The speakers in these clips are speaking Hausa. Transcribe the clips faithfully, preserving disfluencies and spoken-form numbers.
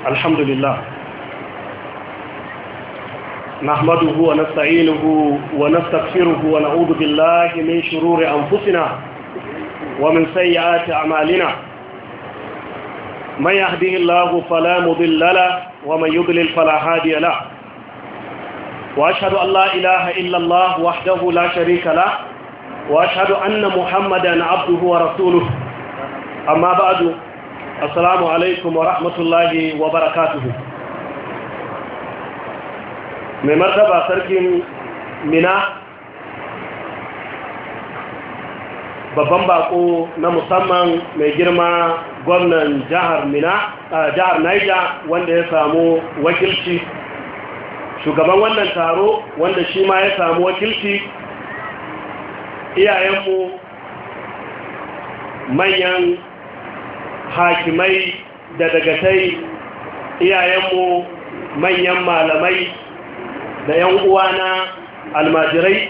الحمد لله نحمده ونستعينه ونستغفره ونعوذ بالله من شرور أنفسنا ومن سيئات أعمالنا من يهده الله فلا مضل له ومن يضلل فلا هادي له وأشهد أن لا إله إلا الله وحده لا شريك له وأشهد أن محمدا عبده ورسوله أما بعد السلام عليكم ورحمة الله وبركاته mai martaba sarkin mina babban bako na musamman mai girma gwamnan jihar mina a jihar Niger wanda ya samu wakilci shugaban wannan taro wanda shi ma ya samu wakilci iyayenmu manyan hakimai da dagatai iyayenmu manyan malamai da yan uwana almajirai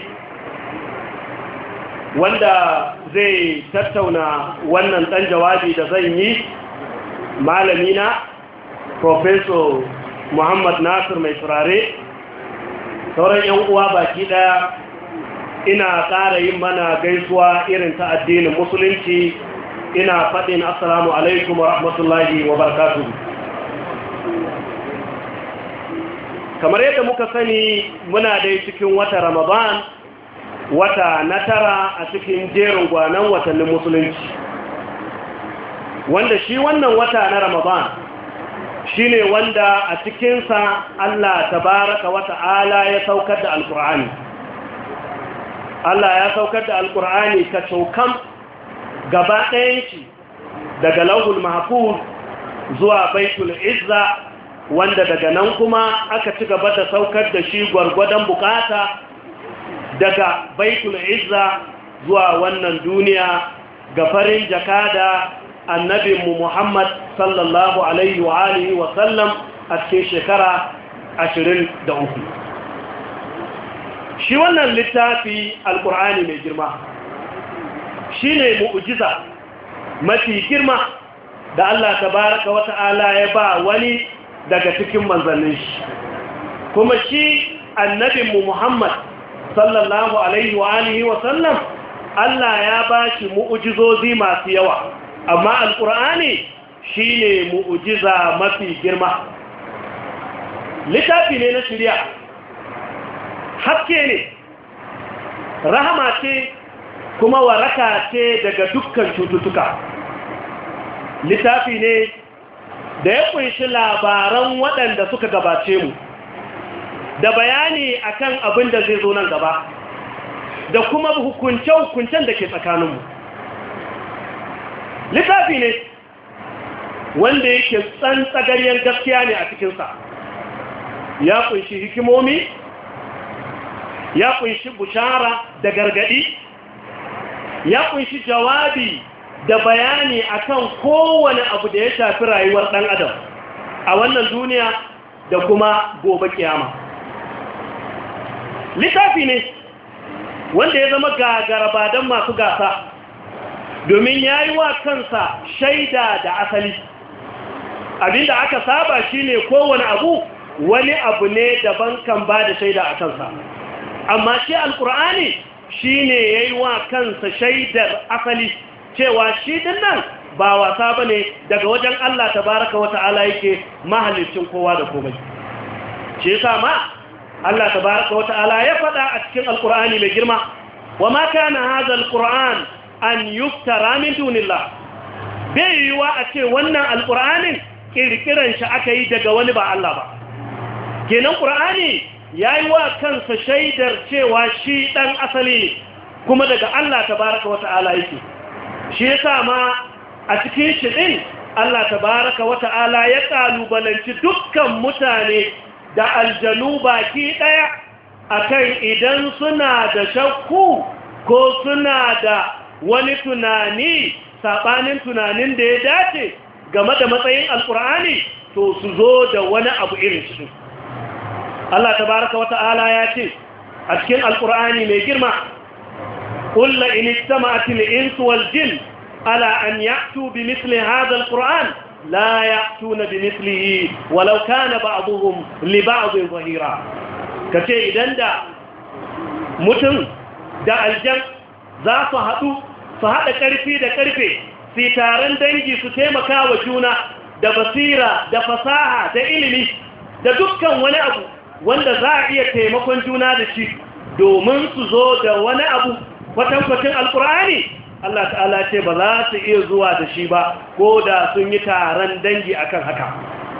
wanda zai tattauna wannan dan jawabi da zan yi malamina Professor Muhammad Nasir mai turare sauran yan uwa baki daya ina ƙara yin mana gaisuwa irin ta addinin musulunci ina faɗin assalamu alaikum wa rahmatullahi wa barakatuhu. Kamar yadda muka sani muna dai cikin wata Ramadan wata na tara a cikin jerin gwanan watannin musulunci wanda shi wannan wata na Ramadan shine wanda a cikinsa Allah tabaraka wa ta'ala ya saukar da alkur'ani Allah ya saukar da alkur'ani ka cokan gaba ɗayan shi daga lauhul mahfuz zuwa baitul izza wanda daga nan kuma aka ci gaba da saukar da shi gwargwadon bukata daga baitul izza zuwa wannan duniya ga farin jakada annabinmu Muhammad sallallahu alaihi wa alihi wa sallam a cikin shekara ashirin da uku. Shi wannan littafi alkur'ani mai girma shi ne mu'ujiza mafi girma da Allah tabaraka wa ta'ala ya ba wani daga cikin manzannin shi kuma shi annabinmu Muhammad sallallahu alaihi wa alihi wa sallam Allah ya ba shi mu'ujizozi masu yawa amma alkur'ani shine mu'ujiza mafi girma littafi ne na shari'a haske ne rahama ce kuma waraka ce daga dukkan cututtuka littafi ne da ya kunshi labaran waɗanda suka gabace mu da bayani akan abin da zai zo nan gaba da kuma hukunce-hukuncen da ke tsakaninmu littafi ne wanda yake tsantsagaryen gaskiya ne a cikinsa ya kunshi hikimomi ya kunshi bushara da gargadi ya kunshi jawabi da bayani akan kowane abu da ya shafi rayuwar ɗan adam a wannan duniya da kuma gobe kiyama littafi ne wanda ya zama gagara don masu gasa domin ya yi wa kansa shaida da asali abinda aka saba shine kowane abu wani abu ne daban kan ba da shaida a kansa amma shi alkur'ani shine ya yi wa kansa shaidar asali cewa shi din nan ba wasa ba ne daga wajen Allah tabaraka wa ta'ala yake mahalicin kowa da komai shi yasa ma Allah tabaraka wa ta'ala ya faɗa a cikin alkur'ani mai girma wa ma kana hadha alquran an yuftara min dunillah bai yiwa a ce wannan alkur'anin kirkiran shi aka yi daga wani ba Allah ba kenan qur'ani yayi wa kansa shaidar cewa shi dan asali ne kuma daga Allah tabaraka wa ta'ala yake shi yasa ma a cikin shi din Allah tabaraka wa ta'ala ya kalubalanci dukkan mutane da aljanu baki daya akan idan suna da shakku ko suna da wani tunani sabanin tunanin da ya dace game da matsayin alkur'ani to su zo da wani abu irin shi Allah tabaraka wa ta'ala ya ce a cikin alkur'ani mai girma قل لئن اجتمعت الإنس والجن على أن يأتوا بمثل هذا القرآن la ya'tuna bimithlihi walau kana ba'dhum li ba'dhin zahira. Kace idan da mutum da aljan za su haɗu su haɗa ƙarfi da ƙarfe su taron dangi su taimaka wa juna da basira da fasaha da ilimi da dukkan wani abu wanda za a iya taimakon juna da shi domin su zo da wani abu kwatankwacin alkur'ani Allah ta'ala ce ba za su iya zuwa da shi ba ko da sun yi taron dangi akan haka.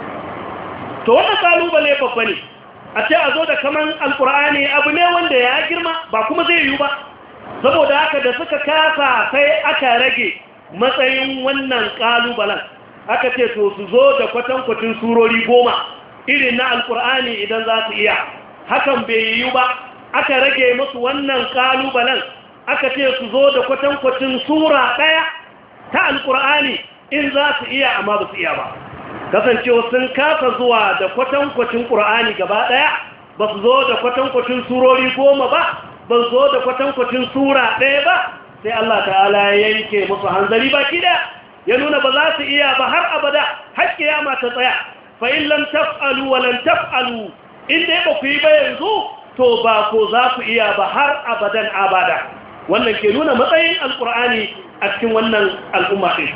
To wannan kalubale babba ne a ce a zo da kaman alkur'ani abu ne wanda ya girma ba kuma zai yiwu ba, saboda haka da suka kasa sai aka rage matsayin wannan kalubalen aka ce to su zo da kwatankwacin surori goma irin na alkur'ani idan za su iya. Hakan bai yiwu ba, aka rage musu wannan kalubalen aka ce su zo da kwatankwacin sura ɗaya ta alkur'ani in za su iya, amma ba su iya ba. Kasancewa sun kasa zuwa da kwatankwacin ƙur'ani gaba ɗaya, ba su zo da kwatankwacin surori goma ba, ba su zo da kwatankwacin sura ɗaya ba, sai Allah ta'ala ya yanke musu hanzari baki ɗaya, ya nuna ba za su iya ba har abada, har kiyama ta tsaya. Fa in lam taf'alu wa lam taf'alu, in dai ba ku yi ba yanzu, to ba ko za ku iya ba har abadan abada. Wannan ke nuna matsayin alkur'ani a cikin wannan al'umma ɗin.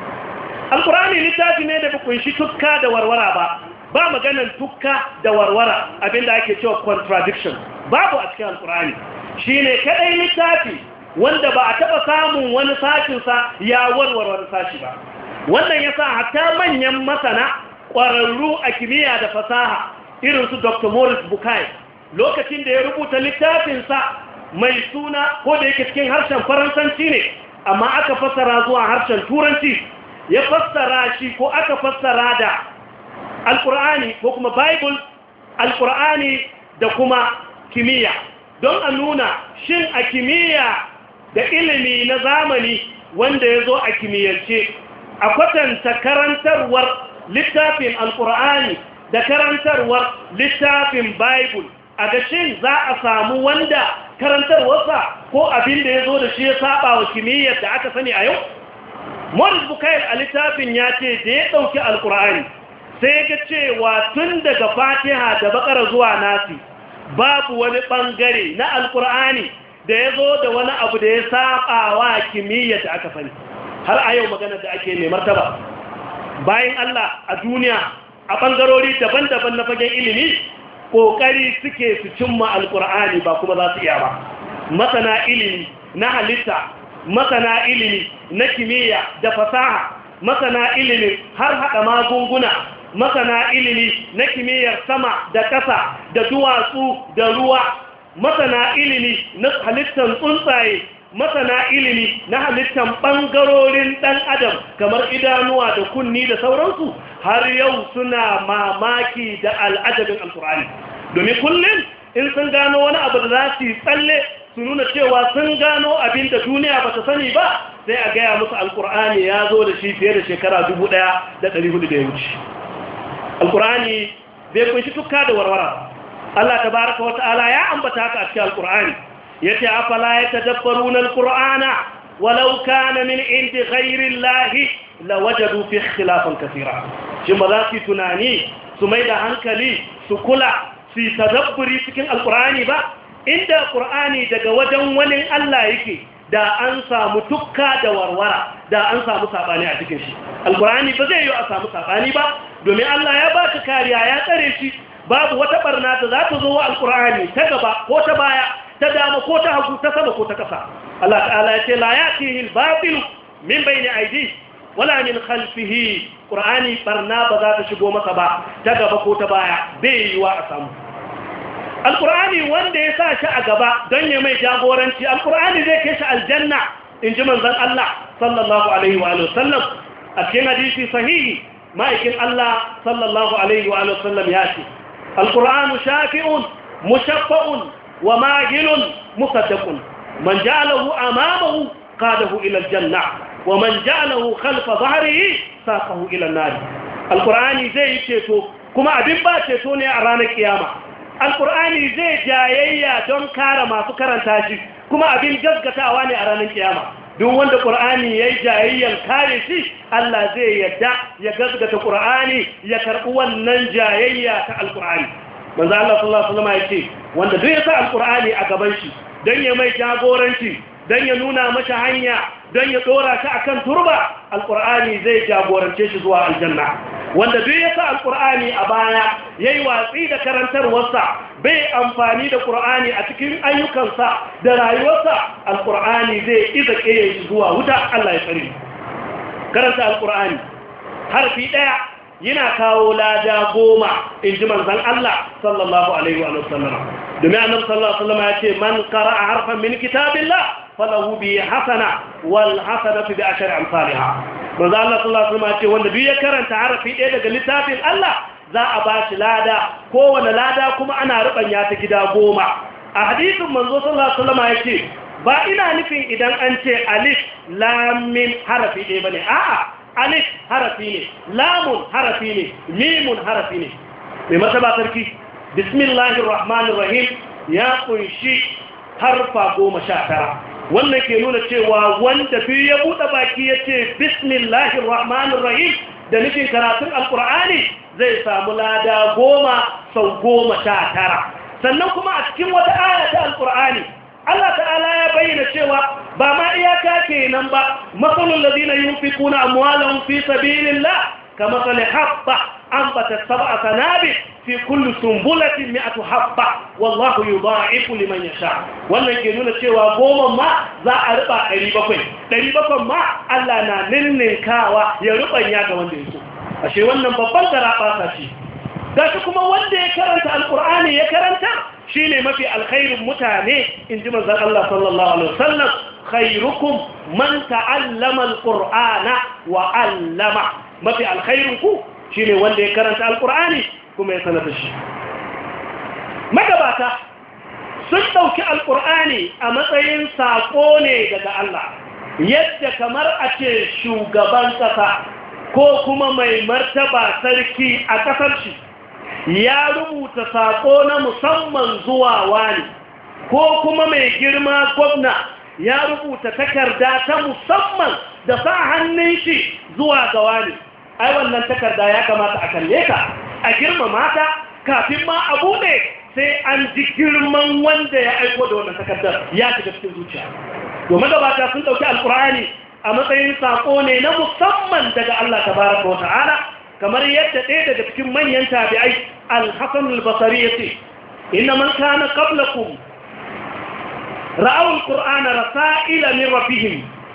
Alkur'ani littafi ne da ba kunshi tukka da warwara ba, ba maganan tukka da warwara abinda ake cewa contradiction babu a cikin alkur'ani. Shi ne kaɗai littafi wanda ba a taɓa samun wani sashinsa ya warware wani sashi ba. Wannan ya sa hatta manyan masana ƙwararru a kimiyya da fasaha irin su Doctor Morris Bukai lokacin da ya rubuta littafinsa mai suna, ko da yake cikin harshen faransanci ne amma aka fassara zuwa harshen turanci, ya fassara shi ko aka fassara da alkur'ani ko kuma bible, alkur'ani da kuma kimiyya, don a nuna shin a kimiyya da ilimi na zamani wanda ya zo a kimiyyance a kwatanta karantarwar littafin alkur'ani da karantarwar littafin bible, a gashin za a samu wanda karantarwarsa ko abin da ya zo da shi ya saba wa kimiyyar da aka sani a yau. Morris Bukai a littafin ya ce da ya ɗauki alkur'ani sai ga cewa tun daga fatiha da bakara zuwa nasi babu wani ɓangare na alkur'ani da ya zo da wani abu da ya saba wa kimiyyar da aka sani. Har a yau magana da ake mai martaba bayan Allah a duniya a ɓangarori daban-daban na fagen ilimi ƙoƙari suke su cimma alkur'ani ba kuma za su iya ba. Masana ilimi na halitta, masana ilimi na kimiyya da fasaha, masana ilimi har haɗa magunguna, masana ilimi na kimiyyar sama da ƙasa da duwatsu da ruwa, masana ilimi na halittar tsuntsaye, masana ilimi na halittar ɓangarorin ɗan adam kamar idanuwa da kunni da sauransu, har yau suna mamaki da al'ajabin alkur'ani. Domin kullum in sun gano wani abu da za su yi tsalle su nuna cewa sun gano abin da duniya ba ta sani ba, sai a gaya musu alkur'ani ya zo da shi fiye da shekara dubu ɗaya da ɗari hudu da ya wuce. Alkur'ani bai kunshi tukka da warwara. Allah tabaraka wa ta'ala ya ambata haka a cikin alkur'ani, yace afala yatadabbaruna alqur'ana walau kana min indi ghayri llahi lawajadu fi ikhtilafan kaseera. Shin ba za su tunani su mai da hankali su kula su tadabburi cikin alqur'ani ba? Inda qur'ani daga wajen wani Allah yake da an samu tukka da warwara, da an samu sabani a cikin shi. Alqur'ani ba zai yi a samu sabani ba, domin Allah ya baka kariya ya tsare shi, babu wata barna da za ta zo wa alqur'ani ta gaba ko ta baya, ta dama ko ta hagu, ta sama ko ta kasa. Allah ta'ala ya ce la yatihi al-batil min bayni aydihi wala min khalfihi. Qur'ani barna ba za ta shigo masa ba ta gaba ko ta baya, bai yiwa a samu. Al-Qur'ani wanda ya sa shi a gaba don ya mai jagoranci, Al-Qur'ani zai kai shi aljanna, in ji manzon Allah sallallahu alaihi wa sallam a cikin hadisi sahihi. Ma'aikin Allah sallallahu alaihi wa sallam ya ce Al-Qur'anu shafi'un mushaffa'un wa mahilun musaddaqun man ja'alahu amamahu qadahu ila al-janna wa man ja'alahu khalfa dhahrihi saqahu ila an-nar. Al-Qur'ani zai ceto, kuma abin ba ceto ne a ranar kiyama. Al-Qur'ani zai jayayya don kare masu karanta shi, kuma abin gaskatawa ne a ranar kiyama. Duk wanda Qur'ani yayi jayayyan kare shi Allah zai yadda ya gaskata Qur'ani ya karɓi wannan jayayya ta Al-Qur'ani manzo Allah sallallahu alaihi wasallam ya ce wanda duk ya sa Al-Qur'ani a gaban shi dan ya mai jagoranci dan ya nuna masa hanya dan ya dora shi akan turba Al-Qur'ani zai jagorance shi zuwa aljanna wanda duk ya sa Al-Qur'ani a baya yayi watsi da karantarwarsa bai amfani da Qur'ani a cikin ayyukansa da rayuwarsa Al-Qur'ani zai iza kiyaye shi zuwa wuta Allah ya tsare karanta Al-Qur'ani harfi daya yana kawo lada goma inji manzon Allah sallallahu alaihi wa sallam domin annabi sallallahu alaihi wa sallam ya ce man qara'a harfan min kitabillah falahu bi hasana wal hasanatu bi ashri amsalha manzo Allah sallallahu alaihi wasallam ce wanda duk ya karanta harafi ɗaya daga littafin Allah za a ba shi lada kowane lada kuma ana rubanya ta gida goma a hadisin manzo sallallahu alaihi wasallam yace ba ina nufin idan an ce alif lam mim harafi ɗaya bane a'a alif harafi ne lamun harafi ne mimun harafi ne mai masaba sarki bismillahir rahmanir rahim ya kunshi harfa goma sha tara wannan ke nuna cewa wanda fi ya buɗe baki ya ce bismillahir rahmanir rahim da nufin karatun alkur'ani zai samu lada goma sau goma sha tara sannan kuma a cikin wata aya ta alkur'ani Allah ta'ala ya bayyana cewa ba ma iyaka kenan ba masalul ladina yunfiquna amwalahum fi sabilillah kamathali habba anbatat sab'a sanabil fi kulli sumbulatin mi'atu habba wallahu yudha'ifu liman yasha wannan ke nuna cewa goma ma za a riba ɗari bakwai ɗari bakwai ma Allah na ninninkawa ya rubanya ga wanda yake ashe wannan babban garaba ce gashi kuma wanda ya karanta alqur'ani ya karanta shine mafi alkhairin mutane inji manzon Allah sallallahu alaihi wasallam khairukum man ta'allama alqur'ana wa 'allama mafi alkhairin ku shine wanda ya karanta alqur'ani kuma ya sanar da shi magabata sun ɗauki alƙur'ani a matsayin saƙo ne daga Allah yadda kamar a ce shugaban ƙasa ko kuma mai martaba sarki a ƙasar shi ya rubuta saƙo na musamman zuwa wani ko kuma mai girma gwamna ya rubuta takarda ta musamman da sa hannun shi zuwa ga wani ai wannan takarda ya kamata a kalle ta a girmama ta kafin ma a buɗe sai an ji girman wanda ya aiko da wannan takardar ya shiga cikin zuciya domin gabata sun ɗauki alƙur'ani a matsayin saƙo ne na musamman daga Allah tabaraka wa ta'ala kamar yadda ɗaya daga cikin manyan tabi'ai al-Hasan al-Basri yace inna man kana qablakum ra'aw al-Qur'ana rasa'ila min rabbihim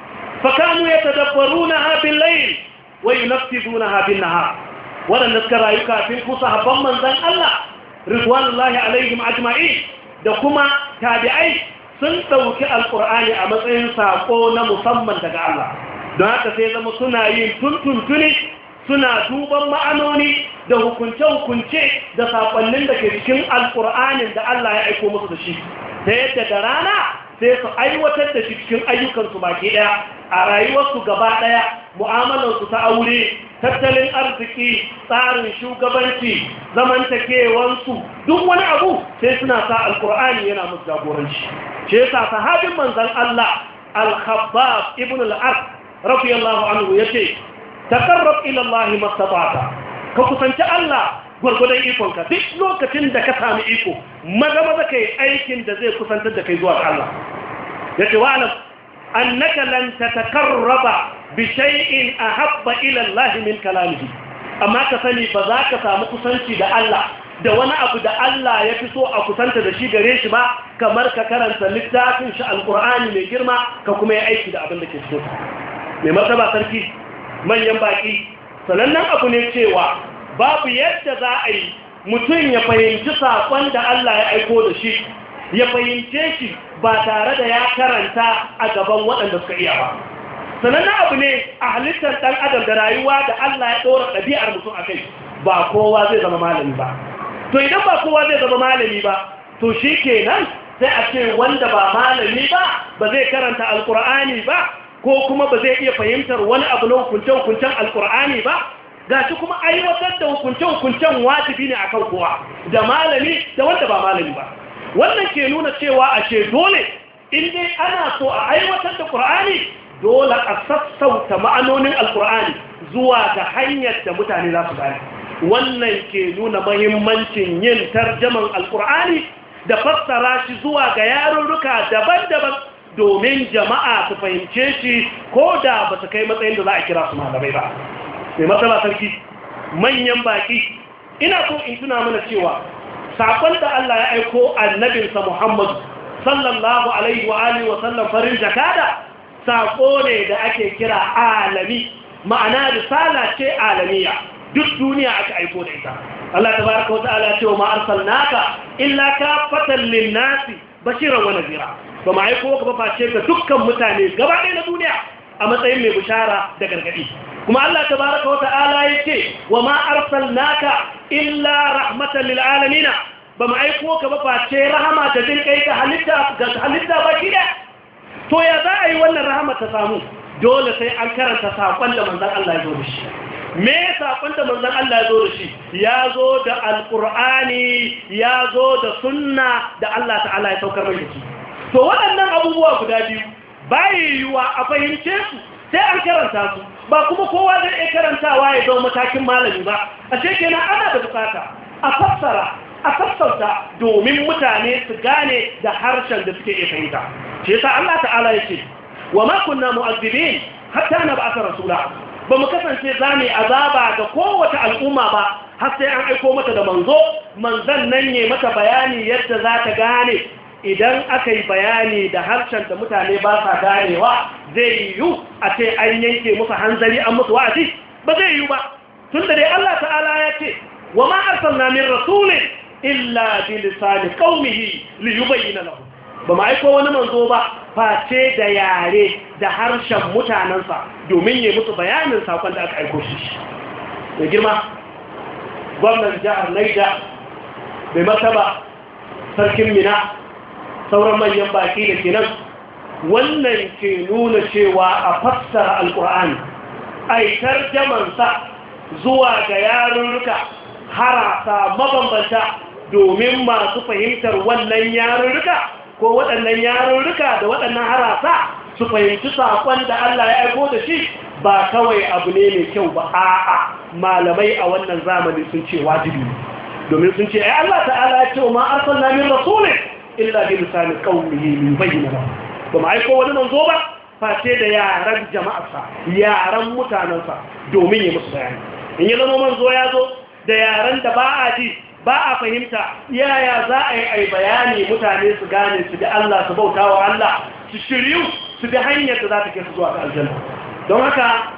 fakanu yatadabbarunaha bil-layl wa yunaffidunaha bin-nahar waɗanda suka rayu kafin ku sahabban manzan Allah ridwanullahi alaihim ajma'in da kuma tabi'ai sun ɗauki alƙur'ani a matsayin saƙo na musamman daga Allah don haka sai zama suna yin tuntuntuni suna duban ma'anoni da hukunce-hukunce da saƙonnin da ke cikin alƙur'anin da Allah ya aiko musu da shi ta yadda da rana sai su aiwatar da shi cikin ayyukansu baki ɗaya a rayuwarsu gaba ɗaya mu'amalarsu ta aure tattalin arziki tsarin shugabanci zamantakewansu duk wani abu sai suna sa alkur'ani yana musu jagoranci ce yasa sahabin manzon Allah al-Khabbab ibn al-Arq radiyallahu anhu yace taqarrab ila Allah mastata'ta ka kusanci Allah gurgudan ikonka duk lokacin da ka sami iko maza maza kai aikin da zai kusantar da kai zuwa Allah yace wa'lam annaka lan tatakarraba bi shay'in ahabba ila Allah min kalamihi amma ka sani ba za ka samu kusanci da Allah da wani abu da Allah ya fi so a kusanta da shi gare shi ba kamar ka karanta littafin shi alqur'ani mai girma ka kuma yi aiki da abin da ke so mai martaba sarki manyan baki sanannen abu ne cewa babu yadda za a yi mutum ya fahimci saƙon da Allah ya aiko da shi ya fahimce shi ba tare da ya karanta a gaban waɗanda suka iya ba sanannen abu ne a halittar ɗan adam da rayuwa da Allah ya ɗora ɗabi'ar mutum a kai ba kowa zai zama malami ba to idan ba kowa zai zama malami ba to shi kenan sai a ce wanda ba malami ba ba zai karanta alkur'ani ba ko kuma ba zai iya fahimtar wani abu na hukunce-hukuncen alkur'ani ba ga shi kuma aiwatar da hukunce-hukuncen wajibi ne akan kowa da malami da wanda ba malami ba wannan ke nuna cewa ashe dole in dai ana so a aiwatar da ƙur'ani dole a sassauta ma'anonin alkur'ani zuwa ga hanyar da mutane za su gane. Wannan ke nuna mahimmancin yin tarjaman alkur'ani da fassara shi zuwa ga yarurruka daban-daban domin jama'a su fahimce shi ko da ba su kai matsayin da za a kira su malamai ba. Mai matsala sarki, manyan baki, ina so in tuna mana cewa saƙon da Allah ya aiko annabinsa Muhammadu sallallahu alaihi wa alihi wa sallam farin jakada saƙo ne da ake kira alami, ma'ana risala ce alamiya, duk duniya aka aiko da ita. Allah tabaraka wa ta'ala ce wa ma arsalnaka illa kafatan lin-nasi bashiran wa nadhira. Ba ma aiko ka ba face ga dukkan mutane gaba ɗaya na duniya a matsayin mai bishara da gargadi. Kuma Allah tabaraka wa ta'ala yake wa ma arsalnaka illa rahmatan lil alamin. Ba ma aiko ka ba face rahama da jin kai ga halitta ga halitta baki da. To ya za a yi wannan rahama ta samu? Dole sai an karanta saƙon da manzon Allah ya zo da shi. Me saƙon da manzon Allah ya zo da shi? Ya zo da alƙur'ani, ya zo da sunna da Allah ta'ala ya saukar mai da shi. To waɗannan abubuwa guda biyu bai yiwuwa a fahimce su sai an karanta su, ba kuma kowa zai iya karantawa ya zo matakin malami ba. A kenan ana da bukata a fassara, a sassauta domin mutane su gane da harshen da suke iya fahimta. Shi yasa Allah ta'ala ya ce wa ma kunna mu'azzibin hatta nab'atha rasula. Ba mu kasance zane azaba ga kowace al'umma ba har sai an aiko mata da manzo, manzon nan ne mata bayani yadda za ta gane. Idan aka yi bayani da harshen da mutane ba sa ganewa zai yiwu a ce an yanke musu hanzari an musu wa'azi, ba zai yiwu ba. Tun da dai Allah ta'ala ya ce wa ma arsalna min rasulin illa bi lisani qaumihi li yubayyana lahum. Ba ma aiko wani manzo ba face da yare da harshen mutanensa domin yi musu bayanin sakon da aka aiko shi. Da girma gwamnan jihar Niger bai martaba sarkin Mina, sauran manyan baki da ke nan, wannan ke nuna cewa a fassara alkur'ani aitar jamansa zuwa ga yarurruka harasa mabambanta domin masu fahimtar wannan yarurruka ko waɗannan yarurruka da waɗannan harasa su fahimci saƙon da Allah ya aiko da shi ba kawai abu ne mai kyau ba, a'a malamai a wannan zamani sun ce wajibi ne, domin sun ce ai Allah ta'ala ya ce ma arsalna min rasulin illa bi lisanin qaumihi min bayyana ba ma aiko wani manzo ba face da yaran jama'arsa, yaran mutanansa domin ya musu bayani. In ya zama manzo ya zo da yaran da ba a ji ba a fahimta, yaya za a yi ai bayani mutane su gane su da Allah, su bauta wa Allah, su shiryu su bi hanyar da za ta kai su zuwa ga aljanna. Don haka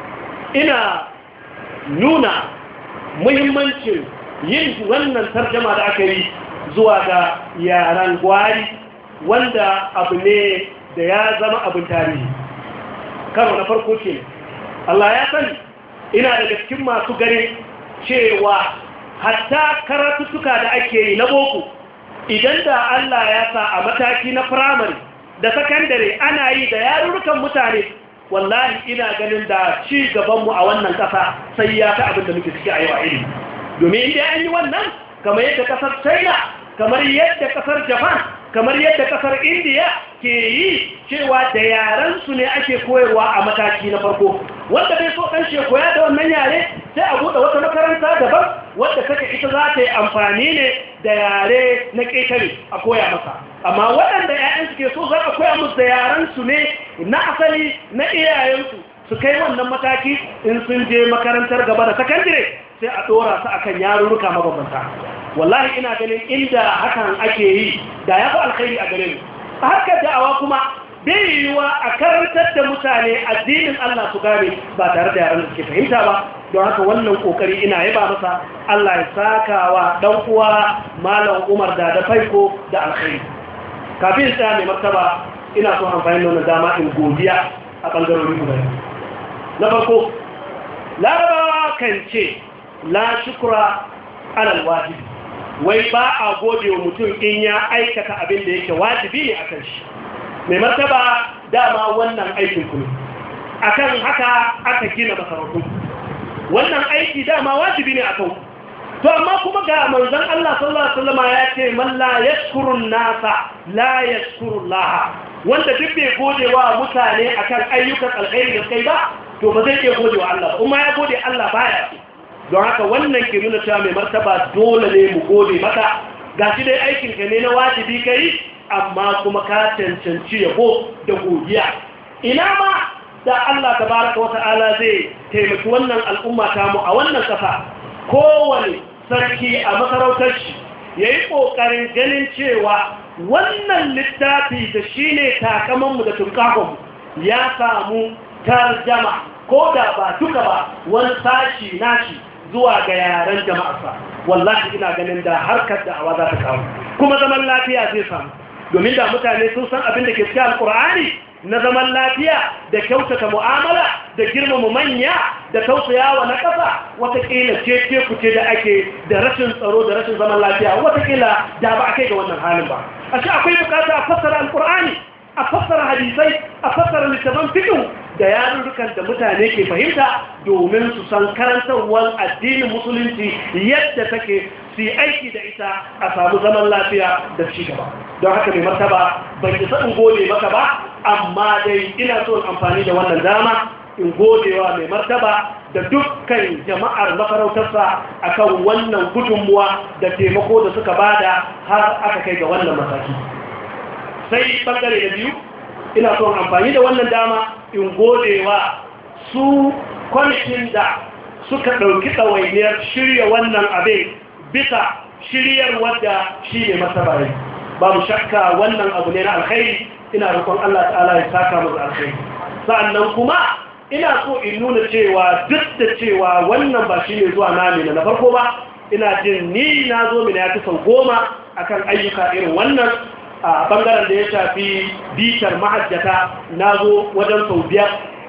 ina nuna muhimmancin yin wannan tarjama da aka yi zuwa ga yaran gwari, wanda abu ne da ya zama abin tarihi. Karo na farko ke Allah ya sani ina daga cikin masu gani cewa hatta karatuttuka da ake yi na boko, idan da Allah ya sa a mataki na firamare da sakandare ana yi da yarurrukan mutane, wallahi ina ganin da ci gabanmu a wannan ƙasa sai ya ta abin da muke ciki a yau a ilimi. Domin inda an yi wannan, kamar yadda ƙasar China, kamar yadda ƙasar Japan, kamar yadda ƙasar India ke yi cewa da yarensu ne ake koyarwa a mataki na farko, wanda bai so ɗan koya da wannan yare sai a buɗe wata makaranta daban wadda take ita za ta yi amfani ne da yare na ƙetare a koya masa. Amma waɗanda 'ya'yansu ke so za a koya musu da yarensu ne na asali na iyayensu, su kai wannan mataki in sun je makarantar gaba da sakandire sai a ɗora su akan yarurruka mabambanta. Wallahi ina ganin inda hakan ake yi da ya fi alkhairi a gare mu. A harkar da'awa kuma bai yiwuwa a karantar da mutane addinin Allah su gane ba tare da yaran da suke fahimta ba. Don haka wannan kokari ina yaba masa, Allah ya saka wa dan uwa Malam Umar da da faiko da alkhairi. Kafin tsaya mai martaba ina so amfani da wannan dama in godiya a bangarori guda. Na farko, Larabawa kan ce la shukra alal wajibi, wai ba a gode wa mutum in ya aikata abin da yake wajibi ne akan shi. Mai martaba dama wannan aikin ku ne, akan haka aka gina masarautu. Wannan aiki dama wajibi ne akan ku. To amma kuma ga manzon Allah sallallahu alaihi wasallam ya ce man la yashkurun nasa la yashkurullah. wanda duk bai gode wa mutane akan ayyukan alkhairi da kai ba to ba zai iya gode wa Allah kuma ya gode Allah baya don haka wannan ke nuna cewa mai martaba dole ne mu gode maka gashi dai aikin ka ne na wajibi kai amma kuma ka cancanci yabo da godiya ina ma da Allah tabaraka wata'ala zai taimaki wannan al'umma ta mu a wannan kasa kowane sarki a masarautar shi yayi kokarin ganin cewa wannan littafi da shine takaman mu da tunkahon mu ya samu tarjama ko da ba duka ba wani sashi nashi zuwa ga yaren jama'arsa wallahi ina ganin da harkar da awa za ta kawo kuma zaman lafiya zai samu domin da mutane sun san abin da ke cikin alkur'ani na zaman lafiya da kyautata mu'amala da girmama manya da tausayawa na ƙasa watakila ce kuce da ake da rashin tsaro da rashin zaman lafiya watakila da ba a kai ga wannan halin ba a shi akwai bukata a fassara alkur'ani a fassara hadisai a fassara littafan fiqh da yarurrukan da mutane ke fahimta domin su san karantarwar addinin musulunci yadda take su yi aiki da ita a samu zaman lafiya da ci gaba don haka mai martaba ban isa in gode maka ba amma dai ina so in amfani da wannan dama in godewa mai martaba da dukkan jama'ar mafarautarsa akan wannan gudunmuwa da taimako da suka bada har aka kai ga wannan mataki sai bangare da biyu ina so in amfani da wannan dama in godewa su kwamitin da suka ɗauki ɗawainiyar shirya wannan abin bisa shiryar wadda shi ne masabari babu shakka wannan abu ne na alkhairi ina roƙon Allah ta'ala ya saka musu alkhairi sa'annan kuma ina so in nuna cewa duk da cewa wannan ba shi ne zuwa na mina na farko ba ina jin ni na zo mina ya fi sau goma akan ayyuka irin wannan a bangaren da ya shafi bitar mahajjata na zo wajen sau biyar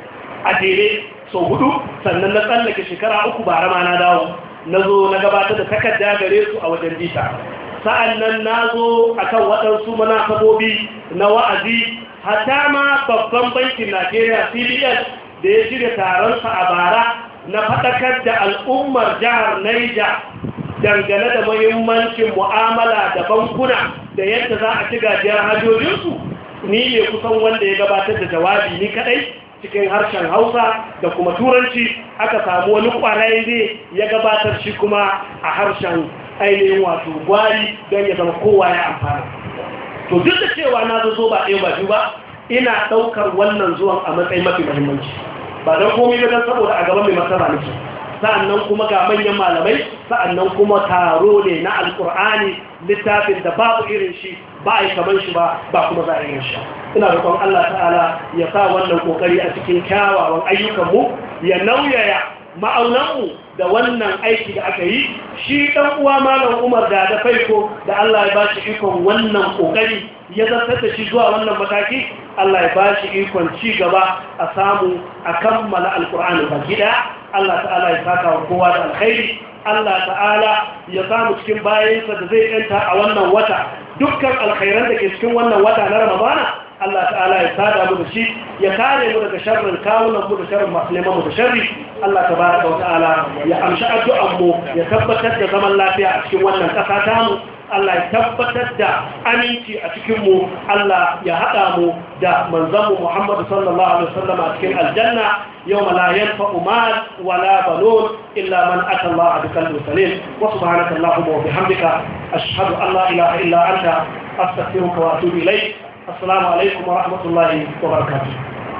a jere sau hudu sannan na tsallake shekara uku ba rama na dawo na zo na gabatar da takarda gare su a wajen bita sa'an nan na zo a kan waɗansu manasabobi na wa'azi hata ma babban bankin najeriya C B N da ya shirya taronsa a bara na faɗakar da al'ummar jihar Niger dangane da muhimmancin mu'amala da bankuna da yadda za a ci gajiyar hajjojinsu ni ne kusan wanda ya gabatar da jawabi ni kadai cikin harshen hausa da kuma turanci aka samu wani kwarai ne ya gabatar shi kuma a harshen ainihin wato gwari don ya zama kowa ya amfana to duk da cewa na zo ba ɗaya ba biyu ba ina ɗaukar wannan zuwan a matsayin mafi muhimmanci ba don komai ba don saboda a gaban mai masana nake sa'annan kuma ga manyan malamai sa'annan kuma taro ne na alkur'ani littafin da babu irin shi ba a yi kamar shi ba ba kuma za a yi shi ina roƙon Allah ta'ala ya sa wannan kokari a cikin kyawawan ayyukanmu ya nauyaya ma'aunanmu da wannan aiki da aka yi shi ɗan uwa malam Umar da da faiko da Allah ya ba shi ikon wannan kokari ya zartar da shi zuwa wannan mataki Allah ya ba shi ikon ci gaba a samu a kammala alkur'ani baki ɗaya Allah ta'ala ya saka wa kowa da alkhairi Allah ta'ala ya samu cikin bayansa da zai yanta a wannan wata dukkan alkhairan da ke cikin wannan wata na Ramadana Allah ta'ala ya sada mu da shi ya kare mu daga sharrin kawunan mu da sharrin masu neman mu da sharri Allah tabaraka wa ta'ala ya amshi addu'an mu ya tabbatar da zaman lafiya a cikin wannan ƙasa ta mu Allah ya tabbatar da aminci a cikinmu Allah ya haɗa mu da manzanmu Muhammadu sallallahu Alaihi wasallam a cikin aljanna yau la yanfa'u mal wala banun illa man ata Allah bi qalbin salim wa subhanaka allahumma wa bihamdika ashhadu an la ilaha illa anta astaghfiruka wa atubu ilayk assalamu alaikum wa rahmatullahi wa barakatuh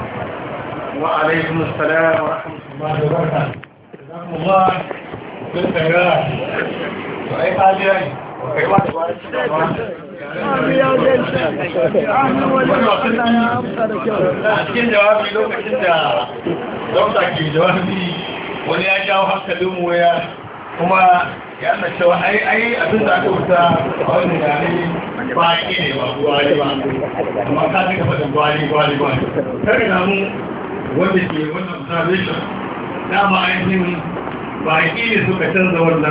wa alaikum assalam wa rahmatullahi wa barakatuh jazakumullah bil khairat wa ay hadiyan a cikin jawabi lokacin da dokta ke jawabi wani ya jawo hankalin mu ya kuma ya na cewa ai ai abin da aka wuta a wani yare ba ki ne ba gwari ba amma ka ji gaba da gwari gwari gwari kare na mu wanda ke wannan observation dama ainihin ba ki ne suka canza wannan